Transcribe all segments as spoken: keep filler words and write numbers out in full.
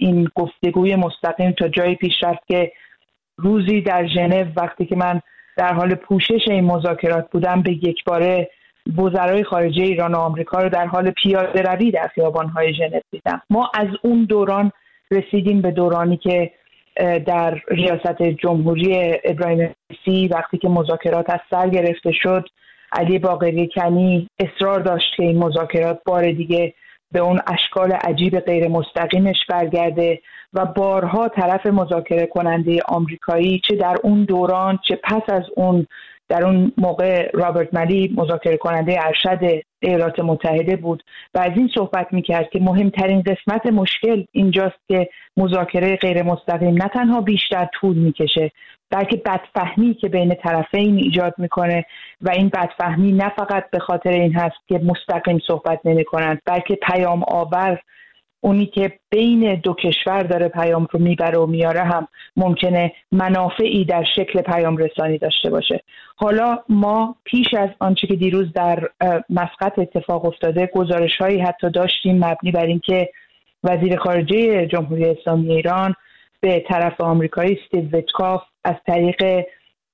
این گفتگوی مستقیم تا جایی پیش رفت که روزی در ژنو وقتی که من در حال پوشش این مذاکرات بودم به یک باره وزرای خارجه ایران و آمریکا رو در حال پیاده روی در خیابان‌های ژنو دیدم. ما از اون دوران رسیدیم به دورانی که در ریاست جمهوری ابراهیم رئیسی وقتی که مذاکرات از سر گرفته شد، علی باقری کنی اصرار داشت که این مذاکرات بار دیگه به اون اشکال عجیب غیر مستقیمش برگرده و بارها طرف مذاکره کننده آمریکایی چه در اون دوران چه پس از اون، در اون موقع رابرت مالی مذاکره کننده ارشد ایالات متحده بود و از این صحبت میکرد که مهمترین قسمت مشکل اینجاست که مذاکره غیر مستقیم نه تنها بیشتر طول میکشه بلکه بدفهمی که بین طرفین ایجاد میکنه و این بدفهمی نه فقط به خاطر این هست که مستقیم صحبت نمیکنند بلکه پیام آور، اونی که بین دو کشور داره پیام رو میبره و میاره هم ممکنه منافعی در شکل پیام رسانی داشته باشه. حالا ما پیش از آنچه که دیروز در مسقط اتفاق افتاده گزارش هایی حتی داشتیم مبنی بر اینکه وزیر خارجه جمهوری اسلامی ایران به طرف آمریکایی استیو ویتکاف از طریق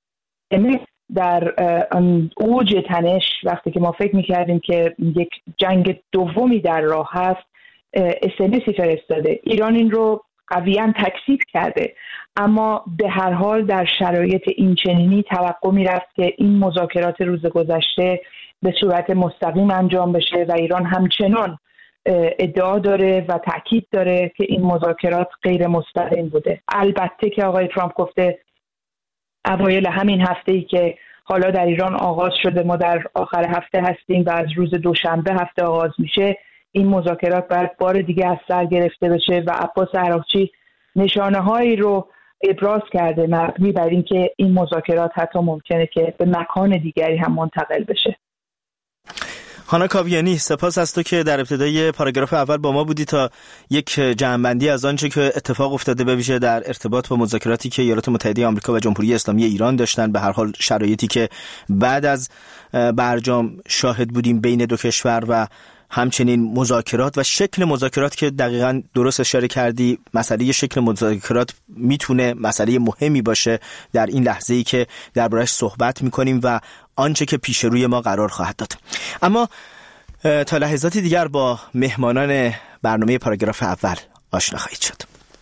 در اوج تنش وقتی که ما فکر میکردیم که یک جنگ دومی در راه هست اس‌ام‌اسی فرستاده. ایران این رو قویاً تکذیب کرده، اما به هر حال در شرایط این چنینی توقع میرفت که این مذاکرات روز گذشته به صورت مستقیم انجام بشه و ایران همچنان ادعا داره و تأکید داره که این مذاکرات غیر مستقیم بوده. البته که آقای ترامپ گفته اوایل همین هفته‌ای که حالا در ایران آغاز شده، ما در آخر هفته هستیم و از روز دوشنبه هفته آغاز میشه، این مذاکرات باید بار دیگه از سر گرفته بشه و عباس عراقچی نشانه هایی رو ابراز کرده مبنی بر اینکه این مذاکرات حتی ممکنه که به مکان دیگری هم منتقل بشه. هانا کاویانی، سپاس از تو که در ابتدای پاراگراف اول با ما بودی تا یک جمع‌بندی از آنچه که اتفاق افتاده به ویژه در ارتباط با مذاکراتی که ایالات متحده آمریکا و جمهوری اسلامی ایران داشتن، به هر حال شرایطی که بعد از برجام شاهد بودیم بین دو کشور و همچنین مذاکرات و شکل مذاکرات که دقیقاً درست اشاره کردی. مسئله شکل مذاکرات میتونه مسئله مهمی باشه در این لحظه‌ای که درباره‌اش صحبت میکنیم و آنچه که پیش روی ما قرار خواهد داد. اما تا لحظاتی دیگر با مهمانان برنامه پاراگراف اول آشنا خواهید شد.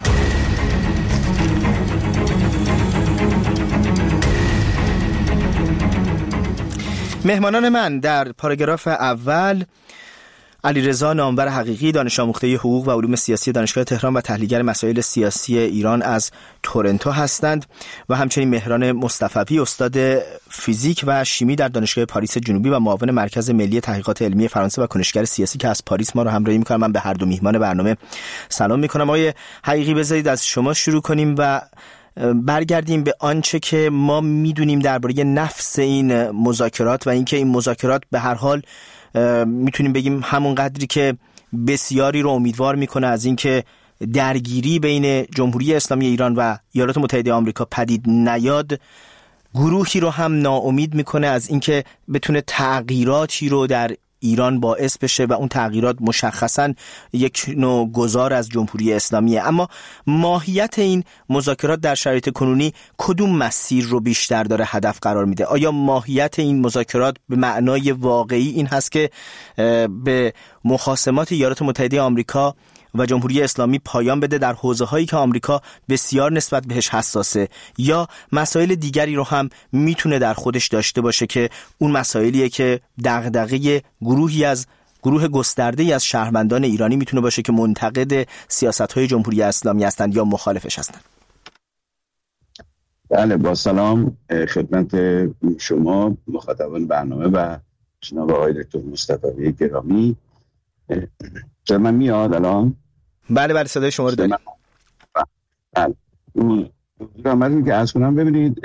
مهمانان من در پاراگراف اول: علیرضا نامور حقیقی، دانش آموخته حقوق و علوم سیاسی دانشگاه تهران و تحلیلگر مسائل سیاسی ایران از تورنتو هستند، و همچنین مهران مصطفی، استاد فیزیک و شیمی در دانشگاه پاریس جنوبی و معاون مرکز ملی تحقیقات علمی فرانسه و کنشگر سیاسی که از پاریس ما رو همراهی می‌کنم. من به هر دو میهمان برنامه سلام می‌کنم. آقای حقیقی، بذارید از شما شروع کنیم و برگردیم به آنچه که ما میدونیم درباره نفس این مذاکرات و اینکه این مذاکرات به هر حال میتونیم بگیم همون قدری که بسیاری رو امیدوار میکنه از اینکه درگیری بین جمهوری اسلامی ایران و ایالات متحده آمریکا پدید نیاد، گروهی رو هم ناامید میکنه از اینکه بتونه تغییراتی رو در ایران باعث بشه و اون تغییرات مشخصاً یک نوع گذار از جمهوری اسلامیه. اما ماهیت این مذاکرات در شرایط کنونی کدوم مسیر رو بیشتر داره هدف قرار میده؟ آیا ماهیت این مذاکرات به معنای واقعی این هست که به مخاصمات ایالات متحده آمریکا و جمهوری اسلامی پایان بده در حوزه‌هایی که آمریکا بسیار نسبت بهش حساسه، یا مسائل دیگری رو هم میتونه در خودش داشته باشه که اون مسائلیه که دغدغه گروهی از گروه گسترده‌ای از شهروندان ایرانی میتونه باشه که منتقد سیاست‌های جمهوری اسلامی هستند یا مخالفش هستند؟ بله، با سلام خدمت شما مخاطبان برنامه و جناب آقای دکتر مصطفی گرامی. صدا من میاد الان؟ بله بله، صدای شما رو داریم. بله. من که از کنم ببینید،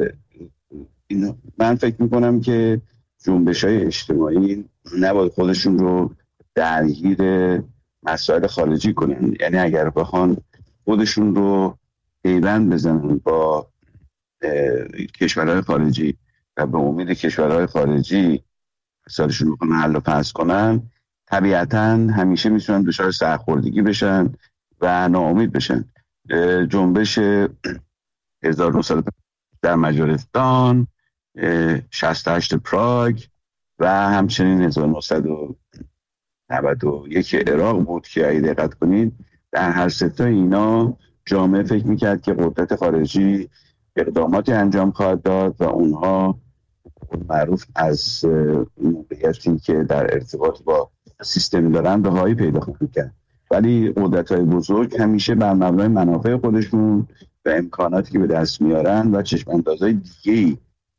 من فکر میکنم که جنبش‌های اجتماعی نباید خودشون رو درگیر مسائل خارجی کنن. یعنی اگر بخوان خودشون رو پیوند بزنن با کشورهای خارجی و به امید کشورهای خارجی مسائلشون رو حل و فصل کنن، طبیعتاً همیشه میتونن دچار سرخوردگی بشن و ناامید بشن. جنبش هزار و نهصد در مجارستان، شصت و هشت پراگ و همچنین هزار و نهصد و نود و یک عراق بود که اگه دقت کنید در هر سه تا اینا جامعه فکر میکرد که قدرت خارجی اقداماتی انجام خواهد داد و اونها معروف از موقعیتی که در ارتباط با سیستمی دارن رهایی پیدا خواهند کرد. ولی قدرت‌های بزرگ همیشه بر مبنای منافع خودشون و امکاناتی که به دست میارن و چشم‌اندازهای دیگه‌ای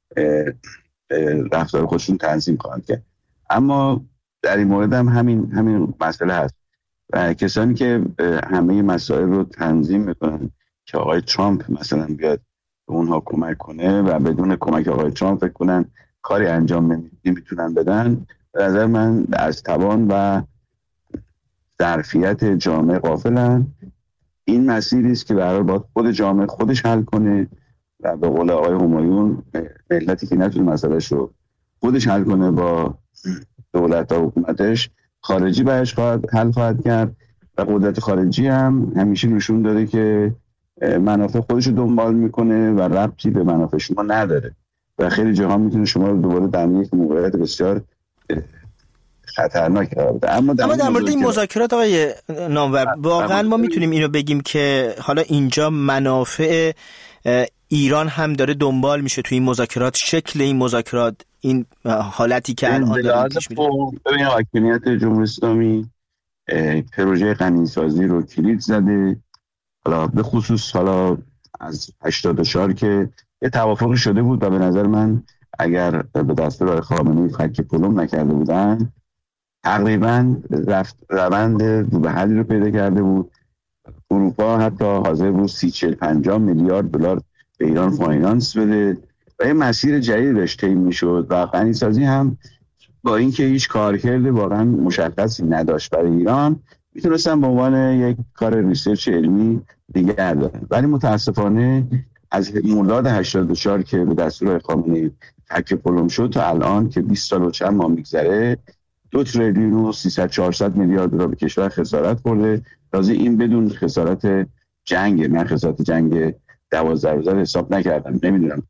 رفتار خودشون تنظیم خواهند کرد. اما در این مورد هم همین همین مسئله هست و کسانی که همه مسائل رو تنظیم میکنن که آقای ترامپ مثلا بیاد به اونها کمک کنه و بدون کمک آقای ترامپ فکر کنن کاری انجام نمیتونن بدن، به نظر من از توان و ظرفیت جامعه غافلن. این مسیری است که به هر حال باید خود جامعه خودش حل کنه و به قول آقای همایون ملتی که نتونه مسئلهش رو خودش حل کنه با دولت و حکومتش، خارجی برش خواهد حل خواهد کرد و قدرت خارجی هم همیشه نشون داده که منافع خودش رو دنبال میکنه و ربطی به منافع شما نداره و خیلی جاها میتونه شما رو دوباره در یک موقعیت بسیار خطرناک قرار بده. اما در, اما در مورد این مذاکرات آقای نامور واقعا ما میتونیم اینو بگیم که حالا اینجا منافع ایران هم داره دنبال میشه توی این مذاکرات، شکل این مذاکرات، این حالتی که الان داره پیش میره. ببینید حاکمیت جمهوری اسلامی پروژه غنیسازی رو کلید زده، حالا به خصوص حالا از هشتاد و چهار که یه توافقی شده بود و به نظر من اگر به دستور آقای خامنه‌ای فک پلم نکرده بودن تقریبا رفت روند رو به حلی رو پیدا کرده بود. اروپا حتی حاضر بود سی چل پنجاه میلیارد دلار به ایران فاینانس بده و یه مسیر جدید داشت طی میشد و غنیسازی هم با اینکه هیچ کارکرد واقعا مشخصی نداشت برای ایران میتونستن به عنوان یک کار ریسرچ علمی دیگر دارن. ولی متاسفانه از مرداد هشتاد و چهار که به دستور خامنه‌ای تک پلم شد تا الان که بیست سال و چند ماه میگذره دو تریلیون و سیصد چهارصد میلیارد دلار به کشور خسارت خورده. تازه این بدون خسارت جنگ، من خسارت جنگ دوازده روزه حساب نکردم، نمیدونم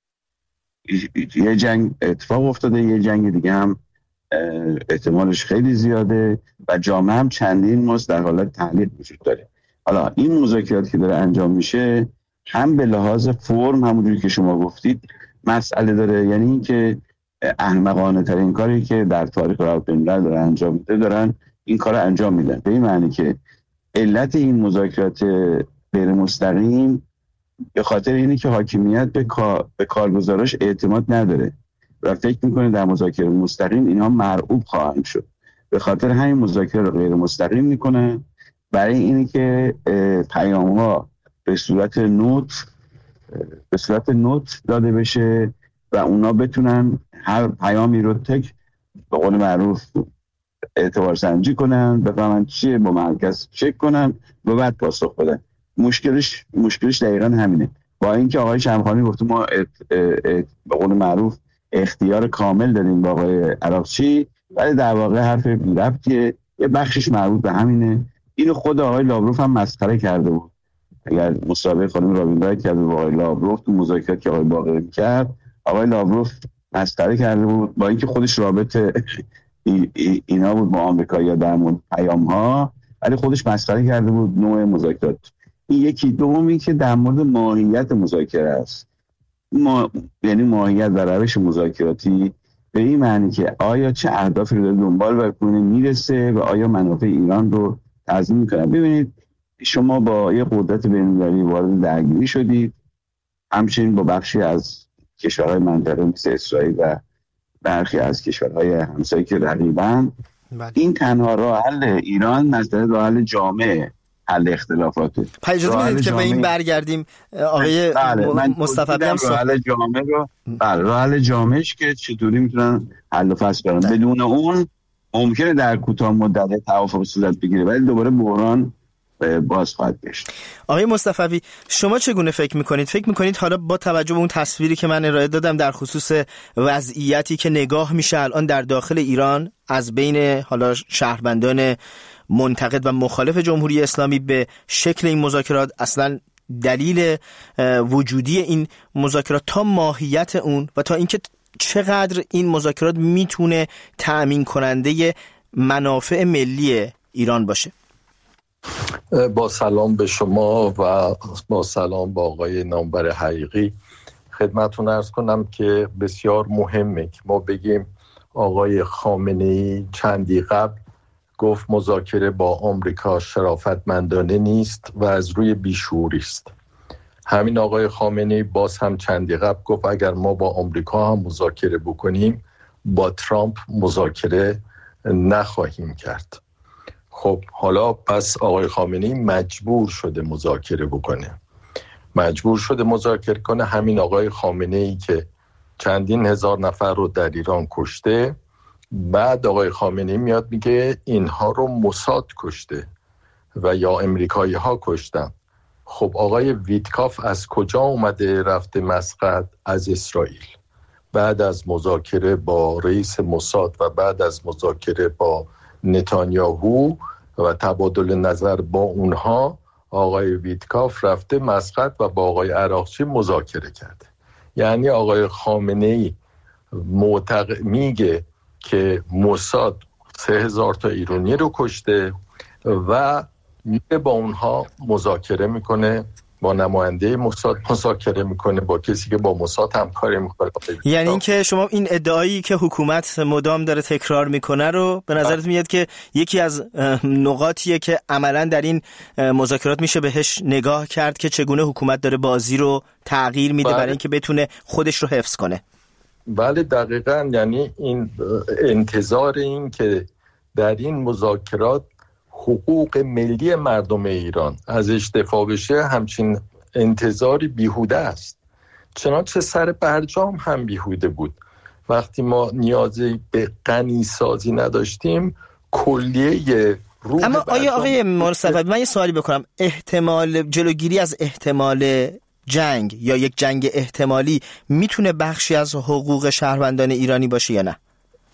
یه جنگ اتفاق افتاده، یه جنگ دیگه هم احتمالش خیلی زیاده و جامعه هم چندین ماست در حالت تعلیق وجود داره. حالا این مذاکرات که داره انجام میشه هم به لحاظ فرم همونجوری که شما گفتید مسئله داره، یعنی این که احمقانه ترین کاری که در تاریخ روابط داره انجام میده دارن این کار رو انجام میدن، به این معنی که علت این مذاکرات غیر مستقیم به خاطر اینه که حاکمیت به کار به کارگزاراش اعتماد نداره و فکر میکنه در مذاکره مستقیم اینها مرعوب خواهند شد. به خاطر همین مذاکره رو غیر مستقیم میکنه برای اینه که پیام‌ها به صورت نوت به صورت نوت داده بشه و اونا بتونن هر پیامی رو تک به قول معروف اعتبار سنجی کنن، بفهمن چیه، با مرکز چک کنن و بعد پاسخ بدن. مشکلش مشکلش دقیقاً همینه. با اینکه آقای شمخانی گفته ما ات ات ات به قول معروف اختیار کامل داریم با آقای عراقچی، ولی در واقع حرف بی ربطیه، یه بخشش مربوط به همینه. اینو خود آقای لاوروف هم مسخره کرده بود. اگر مصاحبه خانم رابین‌رایت کرده با آقای لاوروف تو مذاکرات که آقای باقری می‌کرد، آقای لاوروف مسخره کرده بود با اینکه خودش رابطه ای ای اینا بود با آمریکایی‌ها در مورد پیام‌ها، ولی خودش مسخره کرده بود نوع مذاکرات. این یکی. دومی که در مورد ماهیت مذاکره است، ما یعنی ماهیت و روش مذاکراتی به این معنی که آیا چه اهدافی رو داره دنبال بکنه میرسه و آیا منافع ایران رو تضمین میکنه. ببینید شما با یه قدرت بین‌المللی وارد درگیری شدید، همچنین با بخشی از کشورهای منطقه مثل اسرائیل و برخی از کشورهای همسایه که رقیبن. این تنها راه حل ایران مسئله راه حل جامعه حل اختلافاته. اجازه میدید که به این برگردیم آقای مصطفی هم راه حل جامعه رو بله راه حل جامعهش که چطوری میتونن حل و فصل کنن. بدون اون ممکنه در کوتاه مدت توافق صورت بگیره ولی دوباره بحران باز خواهد گشت. آقای مصطفی شما چگونه فکر میکنید؟ فکر میکنید حالا با توجه به اون تصویری که من ارائه دادم در خصوص وضعیتی که نگاه میشه الان در داخل ایران از بین حالا شهروندان منتقد و مخالف جمهوری اسلامی به شکل این مذاکرات، اصلا دلیل وجودی این مذاکرات تا ماهیت اون و تا اینکه چقدر این مذاکرات میتونه تأمین کننده منافع ملی ایران باشه. با سلام به شما و با سلام با آقای نامور حقیقی خدمتتون عرض کنم که بسیار مهمه که ما بگیم آقای خامنه‌ای چندی قبل گفت مذاکره با آمریکا شرافتمندانه نیست و از روی بیشعوری است. همین آقای خامنه‌ای باز هم چندی قبل گفت اگر ما با آمریکا هم مذاکره بکنیم با ترامپ مذاکره نخواهیم کرد. خب حالا پس آقای خامنه‌ای مجبور شده مذاکره بکنه. مجبور شده مذاکره کنه. همین آقای خامنه‌ای که چندین هزار نفر رو در ایران کشته، بعد آقای خامنه‌ای میاد میگه اینها رو موساد کشته و یا امریکایی ها کشتن. خب آقای ویتکاف از کجا اومده رفته مسقط؟ از اسرائیل. بعد از مذاکره با رئیس موساد و بعد از مذاکره با نتانیاهو و تبادل نظر با اونها، آقای ویتکاف رفته مسقط و با آقای عراقچی مذاکره کرده. یعنی آقای خامنه‌ای معتقد میگه که موساد سه هزار تا ایرانی رو کشته و میگه با اونها مذاکره میکنه، با نماینده موساد مذاکره میکنه، با کسی که با موساد همکاری میکنه. یعنی اینکه شما این ادعایی که حکومت مدام داره تکرار میکنه رو به نظرت میاد که یکی از نقاطیه که عملا در این مذاکرات میشه بهش نگاه کرد که چگونه حکومت داره بازی رو تغییر میده برای اینکه بتونه خودش رو حفظ کنه. بله دقیقاً. یعنی این انتظار این که در این مذاکرات حقوق ملی مردم ایران ازش دفاع بشه، همچین انتظاری بیهوده است. چنانچه سر برجام هم بیهوده بود. وقتی ما نیازی به غنی سازی نداشتیم کلیه روح. اما آیا آقای مصطفی من یه سوالی بکنم، احتمال جلوگیری از احتمال جنگ یا یک جنگ احتمالی میتونه بخشی از حقوق شهروندان ایرانی باشه یا نه؟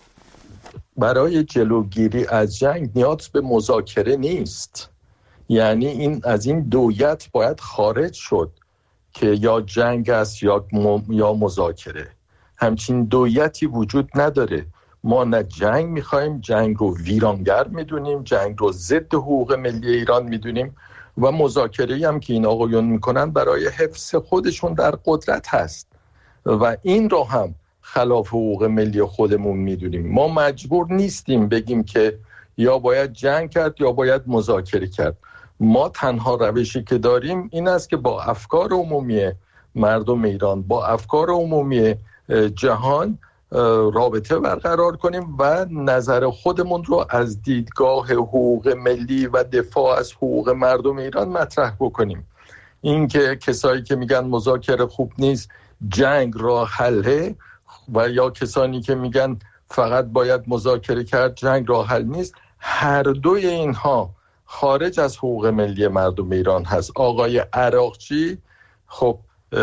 برای جلوگیری از جنگ نیاز به مذاکره نیست. یعنی این از این دویت باید خارج شد که یا جنگ است یا یا مذاکره. همچین دویتی وجود نداره. ما نه جنگ میخوایم، جنگ رو ویرانگر میدونیم، جنگ رو ضد حقوق ملی ایران میدونیم و مذاکره‌ای هم که این آقایون میکنن برای حفظ خودشون در قدرت هست و این رو هم خلاف حقوق ملی خودمون میدونیم. ما مجبور نیستیم بگیم که یا باید جنگ کرد یا باید مذاکره کرد. ما تنها روشی که داریم این است که با افکار عمومی مردم ایران، با افکار عمومی جهان رابطه برقرار کنیم و نظر خودمون رو از دیدگاه حقوق ملی و دفاع از حقوق مردم ایران مطرح بکنیم. این که کسایی که میگن مذاکره خوب نیست، جنگ راه حله، و یا کسانی که میگن فقط باید مذاکره کرد، جنگ راه حل نیست، هر دوی اینها خارج از حقوق ملی مردم ایران هست. آقای عراقچی خب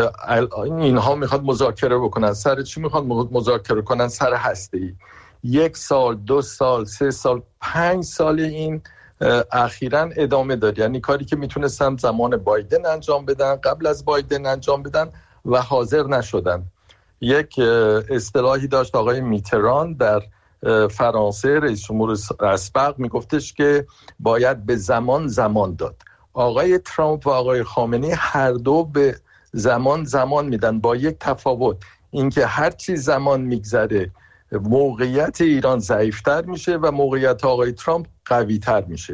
اینها میخواد مذاکره بکنن. سر چی میخواد مذاکره کنن؟ سر هسته‌ای. یک سال، دو سال، سه سال، پنج سال این اخیراً ادامه داد. یعنی کاری که میتونستن زمان بایدن انجام بدن، قبل از بایدن انجام بدن و حاضر نشدن. یک اصطلاحی داشت آقای میتران در فرانسه، رئیس جمهور اسبق، میگفتش که باید به زمان زمان داد. آقای ترامپ و آقای خامنه‌ای هر دو به زمان زمان میدن، با یک تفاوت، اینکه هر چی زمان میگذره موقعیت ایران ضعیفتر میشه و موقعیت آقای ترامپ قویتر میشه.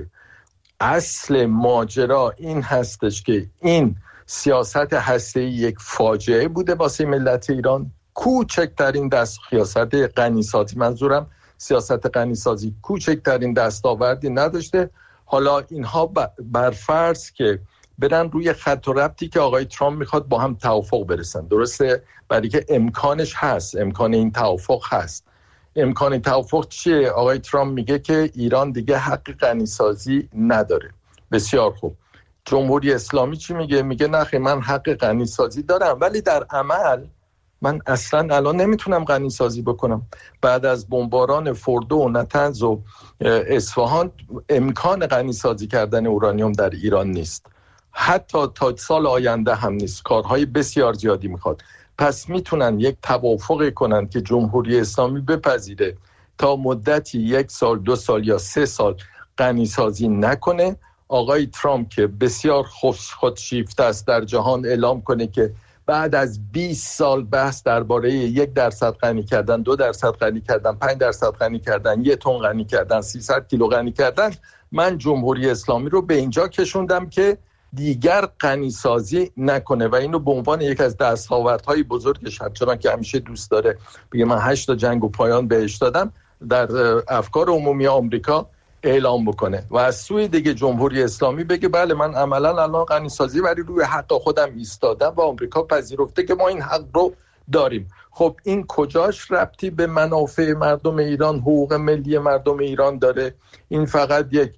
اصل ماجرا این هستش که این سیاست هسته‌ای یک فاجعه بوده واسه ملت ایران. کوچکترین دست سیاست غنیسازی، منظورم سیاست غنیسازی، کوچکترین دستاوردی نداشته. حالا اینها برفرض که برن روی خط و ربطی که آقای ترامپ میخواد با هم توافق برسن، درسته؟ برای که امکانش هست، امکان این توافق هست. امکان توافق چیه؟ آقای ترامپ میگه که ایران دیگه حق غنیسازی نداره. بسیار خوب. جمهوری اسلامی چی میگه؟ میگه نه خیلی من حق غنیسازی دارم، ولی در عمل من اصلا الان نمیتونم غنی سازی بکنم. بعد از بمباران فوردو و نتنز و اصفهان امکان غنی سازی کردن اورانیوم در ایران نیست، حتی تا سال آینده هم نیست. کارهای بسیار زیادی میخواد. پس میتونن یک توافقی کنن که جمهوری اسلامی بپذیره تا مدتی یک سال، دو سال یا سه سال غنی سازی نکنه. آقای ترامپ که بسیار خودشیفته است در جهان اعلام کنه که بعد از بیست سال بحث درباره یک درصد غنی کردن، دو درصد غنی کردن، پنج درصد غنی کردن، یک تن غنی کردن، سیصد کیلو غنی کردن، من جمهوری اسلامی رو به اینجا کشوندم که دیگر غنی سازی نکنه و اینو به عنوان یک از دستاوردهای بزرگش، چون که همیشه دوست داره بگه من هشت تا جنگ و پایان بهش دادم، در افکار عمومی آمریکا اعلام بکنه و از سوی دیگه جمهوری اسلامی بگه بله من عملا الان غنی سازی ولی روی حق خودم ایستادم و آمریکا پذیرفته که ما این حق رو داریم. خب این کجاش ربطی به منافع مردم ایران، حقوق ملی مردم ایران داره؟ این فقط یک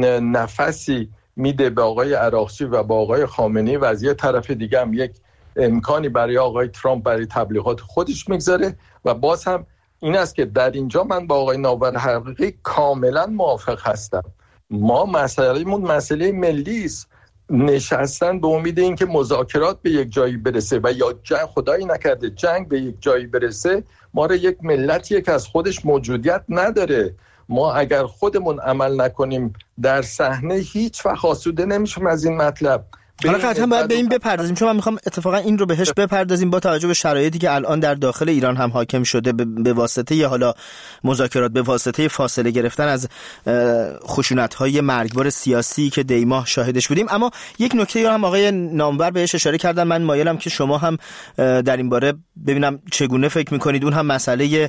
نفسی میده به آقای عراقچی و به آقای خامنه‌ای و از یه طرف دیگه هم یک امکانی برای آقای ترامپ برای تبلیغات خودش میگذاره. و باز هم این است که در اینجا من با آقای نامور حقیقی کاملا موافق هستم. ما مسئله‌مون مسئله ملی است. نشستن به امید این که مذاکرات به یک جایی برسه و یا جنگ، خدایی نکرده جنگ به یک جایی برسه، ما رو یک ملتیه که از خودش موجودیت نداره. ما اگر خودمون عمل نکنیم در صحنه هیچ وقت آسوده نمیشیم از این مطلب. حالا قطعا باید به این بپردازیم، چون من میخوام اتفاقا این رو بهش بپردازیم با توجه به شرایطی که الان در داخل ایران هم حاکم شده به واسطه یا حالا مذاکرات، به واسطه فاصله گرفتن از خشونت‌های مرگبار سیاسی که دیماه شاهدش بودیم. اما یک نکته رو هم آقای نامور بهش اشاره کردن، من مایلم که شما هم در این باره ببینم چگونه فکر میکنید. اون هم مسئله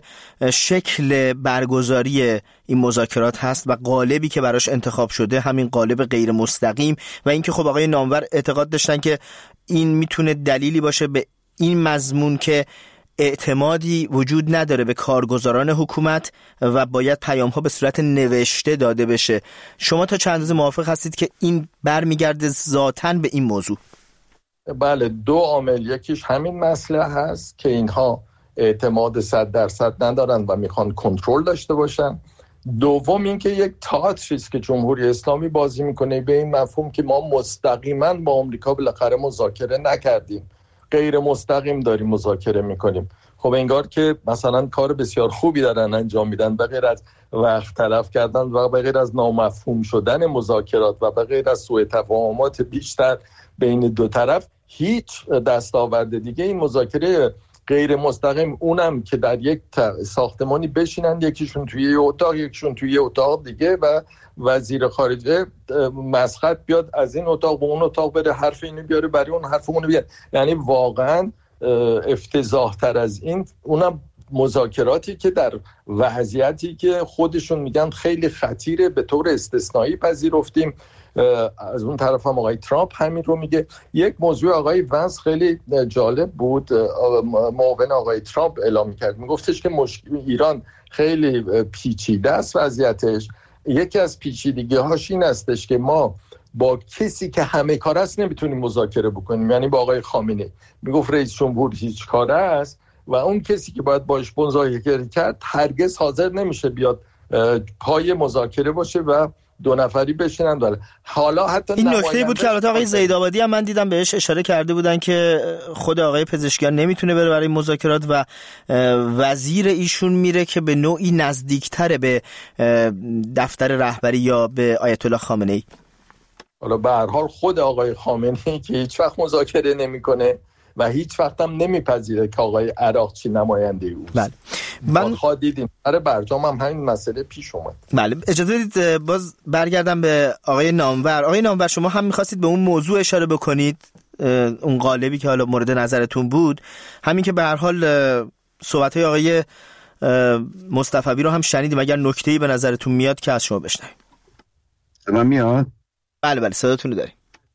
شکل برگزاری این مذاکرات هست و قالبی که براش انتخاب شده، همین قالب غیر مستقیم، و اینکه خب آقای نامور اعتقاد داشتن که این میتونه دلیلی باشه به این مضمون که اعتمادی وجود نداره به کارگزاران حکومت و باید پیام‌ها به صورت نوشته داده بشه. شما تا چند اندازه موافق هستید که این برمیگرده ذاتاً به این موضوع؟ بله، دو عامل. یکیش همین مسئله هست که اینها اعتماد صد درصد ندارن و میخوان کنترل داشته باشن. دوم اینکه یک تئاتری است که جمهوری اسلامی بازی میکنه به این مفهوم که ما مستقیما با آمریکا بالاخره مذاکره نکردیم، غیر مستقیم داریم مذاکره میکنیم. خب انگار که مثلا کار بسیار خوبی دارن انجام میدن، به غیر از وقت تلف کردن و به غیر از نامفهوم شدن مذاکرات و به غیر از سوء تفاهمات بیشتر بین دو طرف، هیچ دستاورد دیگه این مذاکره غیر مستقیم، اونم که در یک ساختمانی بشینن، یکیشون توی یه اتاق یکیشون توی یه اتاق دیگه و وزیر خارجه مسخط بیاد از این اتاق به اون اتاق بره، حرف اینو بیاره برای اون حرف اونو بیاره. یعنی واقعا افتضاح تر از این، اونم مذاکراتی که در وضعیتی که خودشون میگن خیلی خطیره به طور استثنایی پذیرفتیم. از اون طرف هم آقای ترامپ همین رو میگه. یک موضوع آقای ونس خیلی جالب بود، معاون آقای ترامپ اعلام میکرد، میگفتش که مشکل ایران خیلی پیچیده است وضعیتش. یکی از پیچیدگی هاش این استش که ما با کسی که همه کار است نمیتونیم مذاکره بکنیم، یعنی با آقای خامنه‌ای. میگفت رئیس جمهور هیچ کاره است و اون کسی که باید باش مذاکره کرد هرگز حاضر نمیشه بیاد پای مذاکره باشه و دو نفری بشینن داره. حالا حتی این نکته بود که البته آقای زیدآبادی هم من دیدم بهش اشاره کرده بودن که خود آقای پزشکیان نمیتونه بره برای مذاکرات و وزیر ایشون میره که به نوعی نزدیکتره به دفتر رهبری یا به آیت الله خامنه‌ای. حالا به هر حال خود آقای خامنه‌ای که هیچ وقت مذاکره نمیکنه و هیچ وقت هم نمیپذیره که آقای عراقچی نماینده اوست. بله. من خواهد دیدیم برای برجام هم همین مسئله پیش اومد. بله، اجازه بدید باز برگردم به آقای نامور. آقای نامور، شما هم می‌خواستید به اون موضوع اشاره بکنید، اون قالبی که حالا مورد نظرتون بود، همین که به هر حال صحبت‌های آقای مصطفی رو هم شنیدیم. اگر نکته‌ای به نظرتون میاد که از شما بشنویم. من میاد؟ بله بله صداتون رو داریم.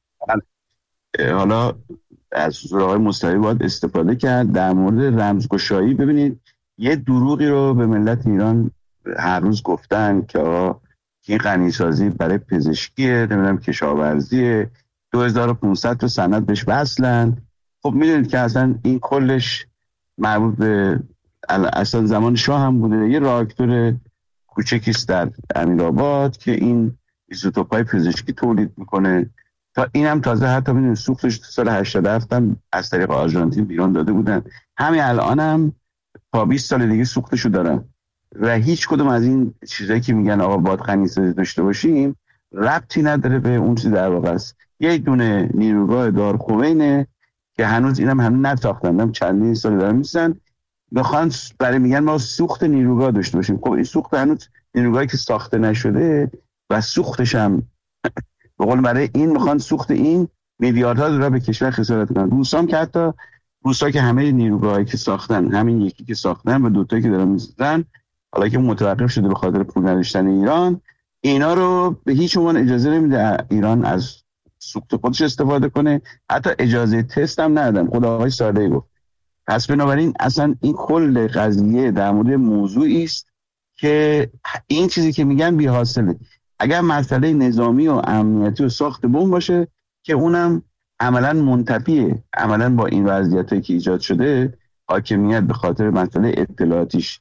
بله. حالا از حضور آقای مصطفی باید استفاده کرد در مورد رمزگشایی. ببینید یه دروغی رو به ملت ایران هر روز گفتن که آقا این غنیسازی برای پزشکیه، نمیدونم کشاورزیه، دو هزار و پانصد تا سند بهش وصلن. خب میدونید که اصلا این کلش مربوط به اصلا زمان شاه هم بوده، یه راکتور کوچکیست در امیرآباد که این ایزوتوپای پزشکی تولید میکنه. تا این هم تازه حتی میدونی سوختش تو سال هشتاد و هفت هم از طریق آرژانتین بیرون داده بودن، همین الان هم تا بیست سال دیگه سوختشو دارن و هیچ کدوم از این چیزایی که میگن آقا باید غنیسازی داشته باشیم ربطی نداره به اون چیزی در واقع است. یه دونه نیروگاه دارخوینه که هنوز اینم هم نساختن، هم چندین سال دارن میسن بخوان برای میگن ما سوخت نیروگاه داشته باشیم. خب این سوخت هنوز نیروگاهی که ساخته نشده و سوختش هم به قول برای این میخوان سوخت این میلیاردها دلار به کشور خسارت کنن. روسام که حتی روسا که همه نیروگاهایی که ساختن همین یکی که ساختن و دوتایی که دارن میسازن حالا که متوقف شده به خاطر پول نداشتن ایران، اینا رو به هیچ عنوان اجازه نمیده ایران از سوخت خودش استفاده کنه، حتی اجازه تست هم ندادن. خود آقای صالحی گفت. پس بنابراین اصلا این کل قضیه در مورد موضوعی است که این چیزی که میگن بی حاصله. اگر مسئله نظامی و امنیتی و ساخت بمب باشه که اونم عملا منتفیه عملا با این وضعیتایی که ایجاد شده، حاکمیت به خاطر مسئله اطلاعاتیش،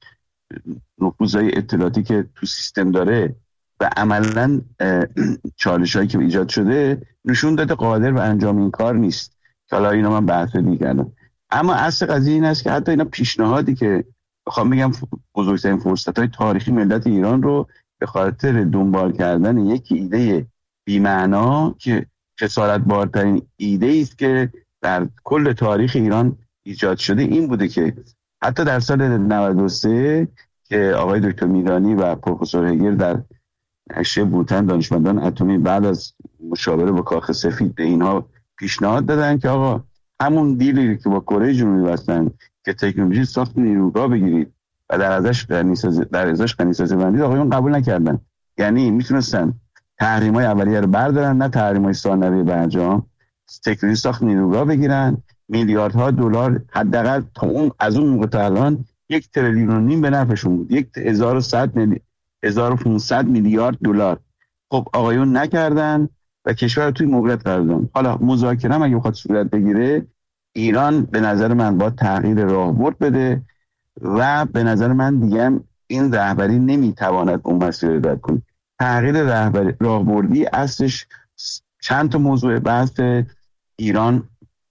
نفوذهای اطلاعاتی که تو سیستم داره و عملا چالشایی که ایجاد شده نشون داده قادر به انجام این کار نیست. حالا اینا من بحث دیگه کردم. اما اصل قضیه این است که حتی اینا پیشنهادی که بخوام بگم بزرگترین فرصت‌های تاریخی ملت ایران رو به خاطر دنبال کردن یک ایده بی‌معنا که خسارت بارترین ایده است که در کل تاریخ ایران ایجاد شده این بوده که حتی در سال نود و سه که آقای دکتر میرانی و پروفسور هگل در نشریه بوتن دانشمندان اتمی بعد از مشاوره با کاخ سفید به اینها پیشنهاد دادن که آقا همون دیلی که با کره جنوبی بستن که تکنولوژی ساخت نیروگاه بگیرید و در ازش غنیسازی در ازش غنیسازی بندید، آقایون قبول نکردن. یعنی میتونستن تحریم‌های اولیه رو بردارن، نه تحریم‌های ثانویه برجام، تکنولوژی ساخت نیروگاه بگیرن، میلیاردها دلار حداقل تا اون از اون موقع تا الان یک تریلیون و نیم به نفعشون بود، یک هزار و صد میلی... هزار و پانصد میلیارد دلار. خب آقایون نکردن و کشور رو توی موقعیت قرار دادن. حالا مذاکره هم اگه بخواد صورت بگیره، ایران به نظر من باید تغییر راهبرد بده و به نظر من دیگه این رهبری نمیتواند اون مسیر رو رد کنه. تغییر رهبری راهبردی اصلش چند تا موضوع. بحث ایران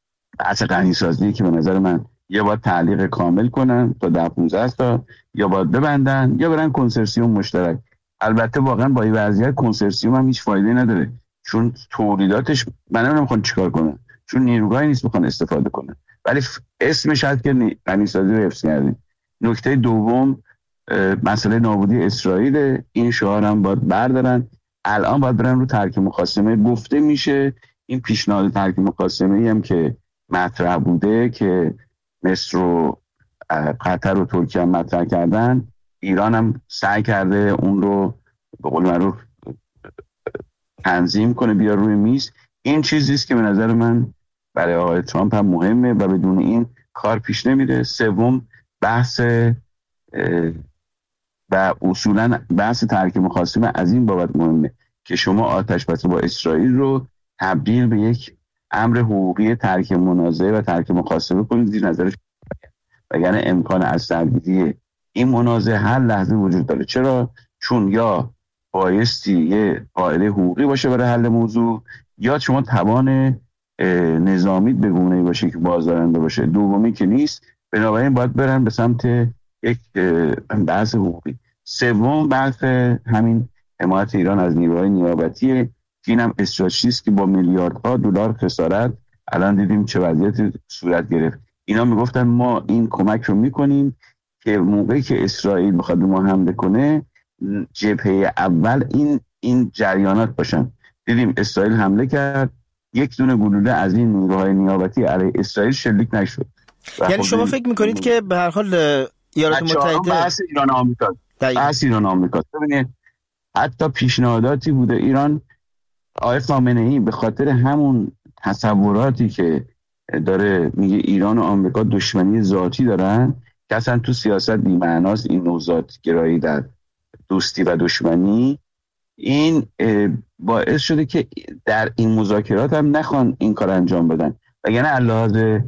بحث غنیسازی که به نظر من یا باید تعلیق کامل کنن تا ده پانزده تا، یا باید ببندن یا برن کنسرسیوم مشترک. البته واقعا با این وضعیت کنسرسیوم هم هیچ فایده نداره، چون تولیداتش من نمیدونم میخوان چیکار کنن، چون نیروگاهی نیست میخوان استفاده کنن، ولی اسمش هست که غنیسازی رو حفظ کردیم. نکته دوم مسئله نابودی اسرائیل، این شعار هم باید بردارن. الان باید برن رو ترک مخاصمه. گفته میشه این پیشنهاد ترک مخاصمه هم که مطرح بوده که مصر و قطر و ترکیه هم مطرح کردن، ایران هم سعی کرده اون رو به قول معروف تنظیم کنه بیار روی میز. این چیزیست که به نظر من برای آقای ترامپ هم مهمه و بدون این کار پیش نمیره. سوم بحث و اصولا بحث ترک مخاصمه از این بابت مهمه که شما آتش بس با اسرائیل رو تبدیل به یک امر حقوقی ترک منازعه و ترک مخاصمه کنید زیر نظرش، وگرنه امکان از سرگیری این منازعه هر لحظه وجود داره. چرا؟ چون یا بایستی یه قاعده حقوقی باشه برای حل موضوع، یا شما توان نظامی به گونه‌ای باشه که بازدارنده باشه. دومی که نیست، بنابراین باید برن به سمت یک بحث حقوقی. سوم بحث همین حمایت ایران از نیروهای نیابتیه که اینم استراتژیست که با میلیاردها دلار خسارت الان دیدیم چه وضعیتی صورت گرفت. اینا میگفتن ما این کمک رو میکنیم که موقعی که اسرائیل بخواد ما حمله کنه جبهه اول این این جریانات باشن. دیدیم اسرائیل حمله کرد، یک دونه گلوله از این نیروهای نیابتی علیه اسرائیل شلیک نشد. یعنی شما فکر میکنید که به هر حال ایالات متحده بحث ایران آمریکا بحث ایران آمریکا ببینید حتی پیشنهاداتی بوده ایران، آقای خامنه‌ای به خاطر همون تصوراتی که داره میگه ایران و آمریکا دشمنی ذاتی دارن که اصلا تو سیاست بی‌معناست این نوع ذات‌گرایی در دوستی و دشمنی. این باعث شده که در این مذاکرات هم نخوان این کار انجام بدن، وگرنه علاوه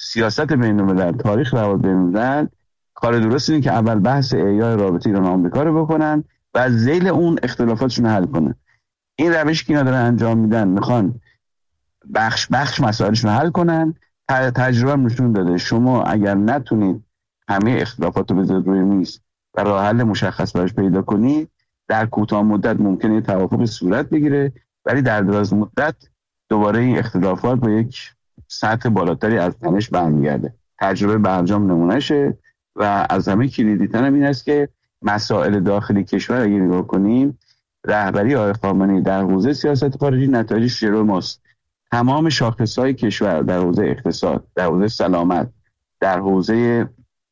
سیاست بین الملل، تاریخ روابط بین الملل، کار درست اینه که اول بحث احیای رابطه ایران و آمریکا رو بکنن و از ذیل اون اختلافاتشون حل کنن. این روشی که اینا دارن انجام میدن، میخوان بخش بخش مسائلشون حل کنن. تجربه نشون داده شما اگر نتونید همه اختلافات رو بذارید روی میز و راه حل مشخص براش پیدا کنید، در کوتاه مدت ممکنه توافق صورت بگیره، ولی در دراز مدت دوباره این اختلافات با یک سطح بالاتری از تنش برمیگرده. تجربه برجام نمونهشه و از همه کلیدی‌تر این است که مسائل داخلی کشور اگه نگاه کنیم، رهبری آقای خامنه‌ای در حوزه سیاست خارجی نتایجش جلوی ماست. تمام شاخص‌های کشور در حوزه اقتصاد، در حوزه سلامت، در حوزه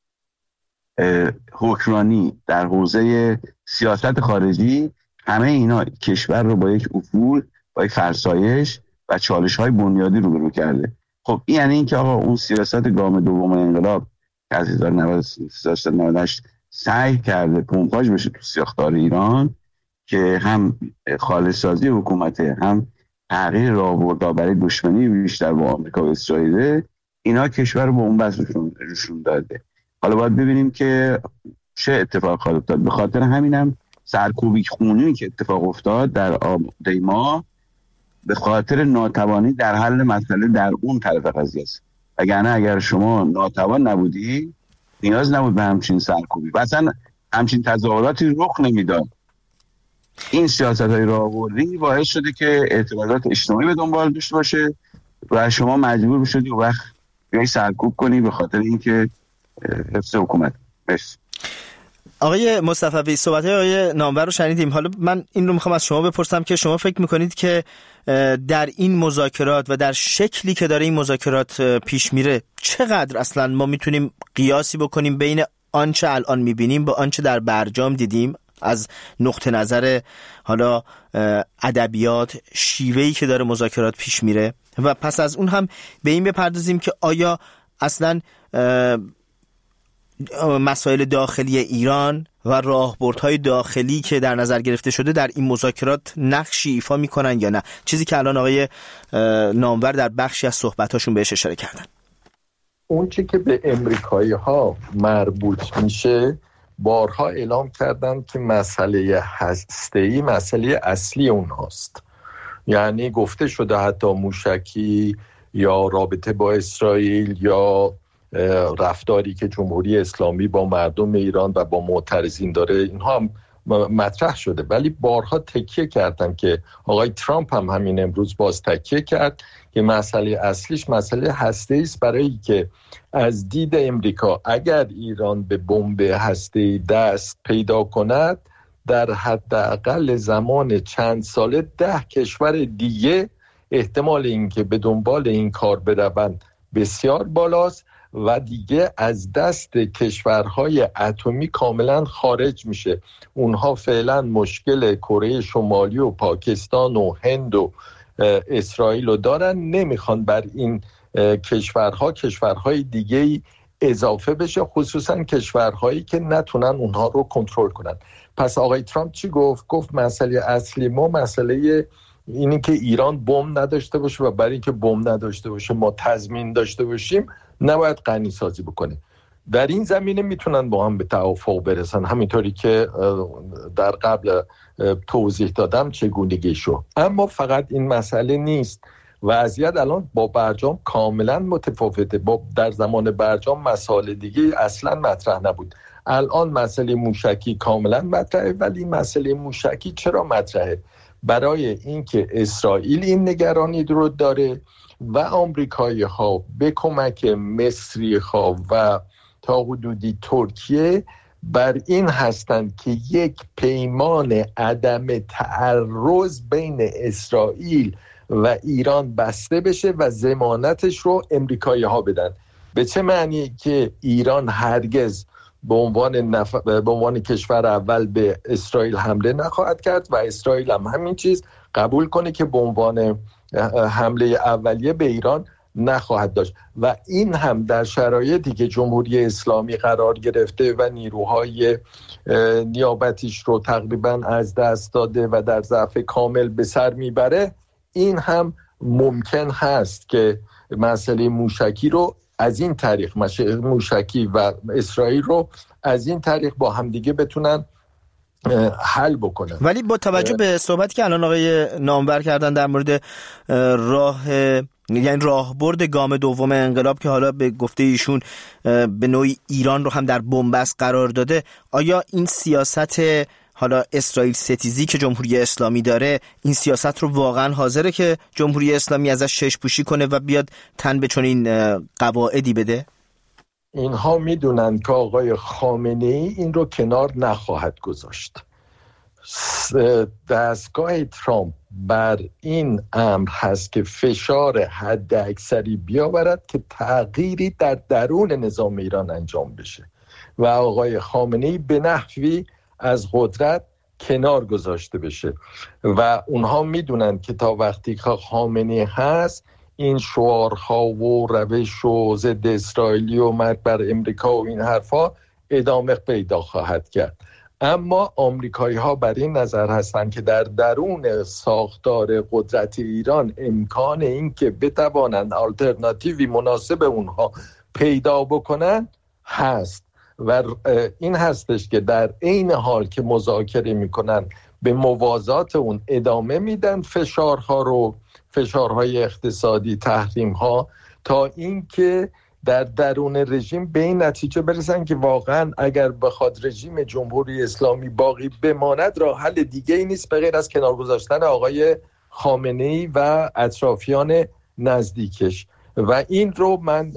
حکمرانی، در حوزه سیاست خارجی، همه اینا کشور رو با یک افول، با یک فرسایش و چالش‌های بنیادی روبرو کرده. خب این یعنی این که آقا اون سیاست گام دوم انقلاب که از هزار و نهصد و نود و هشت سعی کرده پمپاژ بشه تو ساختار ایران که هم خالص‌سازی حکومت، هم تغییر راهبردها برای دشمنی بیشتر با آمریکا و اسرائیل، اینا کشور رو به اون بس روشون داده. حالا باید ببینیم که چه اتفاق خواهد افتاد. به خاطر همینم سرکوبی خونی که اتفاق افتاد در آبادی ما به خاطر ناتوانی در حل مسئله در اون طرف قضیه است. اگر نه، اگر شما ناتوان نبودی نیاز نبود به همچین سرکوبی و اصلا همچین تظاهراتی رخ نمیداد. این سیاست‌های راهبردی باعث شده که اعتراضات اجتماعی به دنبال داشته باشه و شما مجبور بشید و وقت بیای سرکوب کنی به خاطر اینکه حفظ حکومت. بس آقای مصطفی، صحبت‌های آقای نامور رو شنیدیم. حالا من این رو میخوام از شما بپرسم که شما فکر میکنید که در این مذاکرات و در شکلی که داره این مذاکرات پیش میره چقدر اصلا ما میتونیم قیاسی بکنیم بین آنچه الان میبینیم با آنچه در برجام دیدیم، از نقطه نظر حالا ادبیات، شیوهی که داره مذاکرات پیش میره، و پس از اون هم به این بپردازیم که آیا اصلا مسائل داخلی ایران و راهبردهای داخلی که در نظر گرفته شده در این مذاکرات نقشی ایفا میکنن یا نه، چیزی که الان آقای نامور در بخشی از صحبتاشون بهش اشاره کردن. اون چی که به امریکایی ها مربوط میشه، بارها اعلام کردن که مسئله هسته‌ای مسئله اصلی اونهاست. یعنی گفته شده حتی موشکی یا رابطه با اسرائیل یا رفتاری که جمهوری اسلامی با مردم ایران و با معترضین داره، اینها هم مطرح شده، ولی بارها تکیه کردن که آقای ترامپ هم همین امروز باز تکیه کرد که مسئله اصلیش مسئله هسته‌ای است، برای که از دید امریکا اگر ایران به بمب هسته‌ای دست پیدا کند، در حداقل زمان چند ساله ده کشور دیگه احتمال اینکه به دنبال این کار بروند بسیار بالاست و دیگه از دست کشورهای اتمی کاملا خارج میشه. اونها فعلا مشکل کره شمالی و پاکستان و هند و اسرائیل رو دارن، نمیخوان بر این کشورها کشورهای دیگه اضافه بشه، خصوصا کشورهایی که نتونن اونها رو کنترل کنن. پس آقای ترامپ چی گفت؟ گفت مسئله اصلی ما مسئله اینی که ایران بمب نداشته باشه و برای اینکه بمب نداشته باشه ما تضمین داشته باشیم نباید غنی سازی بکنیم. در این زمینه میتونن با هم به توافق برسن، همینطوری که در قبل توضیح دادم چگونگیشو. اما فقط این مسئله نیست. وضعیت الان با برجام کاملا متفاوته. با در زمان برجام مسائل دیگه اصلا مطرح نبود. الان مسئله موشکی کاملا مطرحه، ولی مسئله موشکی چرا مطرحه؟ برای اینکه اسرائیل این نگرانی رو داره و آمریکایی ها به کمک مصری ها و تا حدودی ترکیه بر این هستند که یک پیمان عدم تعرض بین اسرائیل و ایران بسته بشه و ضمانتش رو امریکایی ها بدن. به چه معنی؟ که ایران هرگز به عنوان نف... به عنوان کشور اول به اسرائیل حمله نخواهد کرد و اسرائیل هم همین چیز قبول کنه که به عنوان حمله اولیه به ایران نخواهد داشت. و این هم در شرایطی که جمهوری اسلامی قرار گرفته و نیروهای نیابتیش رو تقریبا از دست داده و در ضعف کامل به سر میبره، این هم ممکن هست که مسئله موشکی رو از این طریق موشکی و اسرائیل رو از این طریق با همدیگه بتونن حل بکنن. ولی با توجه به صحبتی که الان آقای نامور کردن در مورد راه یعنی راهبرد گام دوم انقلاب که حالا به گفته ایشون به نوعی ایران رو هم در بن‌بست قرار داده، آیا این سیاست حالا اسرائیل ستیزی که جمهوری اسلامی داره، این سیاست رو واقعا حاضره که جمهوری اسلامی ازش چشم پوشی کنه و بیاد تن به چنین قواعدی بده؟ اینها میدونن که آقای خامنه‌ای این رو کنار نخواهد گذاشت. دستگاه ترامپ بر این امر هست که فشار حد اکثری بیاورد که تغییری در درون نظام ایران انجام بشه و آقای خامنه‌ای به نحوی از قدرت کنار گذاشته بشه و اونها میدونن که تا وقتی که خامنه‌ای هست این شعارها و روش و ضد اسرائیلی و مرگ بر امریکا و این حرفا ادامه پیدا خواهد کرد. اما آمریکایی ها بر این نظر هستند که در درون ساختار قدرت ایران امکان این که بتوانند آلترناتیوی مناسب اونها پیدا بکنن هست و این هستش که در عین حال که مذاکره میکنن به موازات اون ادامه میدن فشارها رو، فشارهای اقتصادی، تحریم‌ها، تا اینکه در درون رژیم به این نتیجه برسن که واقعا اگر بخواد رژیم جمهوری اسلامی باقی بماند راه حل دیگه ای نیست به غیر از کنار گذاشتن آقای خامنه‌ای و اطرافیان نزدیکش و این رو من